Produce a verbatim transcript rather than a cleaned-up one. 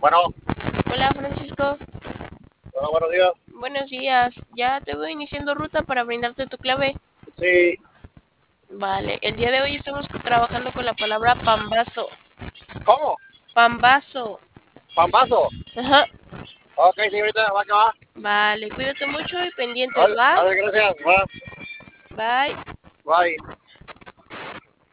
Bueno, Hola Francisco, hola, buenos días. buenos días. Ya te voy iniciando ruta para brindarte tu clave. Sí, Vale, el día de hoy estamos trabajando con la palabra pambazo. ¿cómo? Pambazo. ¿Pambazo? Ajá. Ok, señorita, va que va. Vale, cuídate mucho y pendientes, Vale, ¿va? vale, gracias. Va, Bye. bye.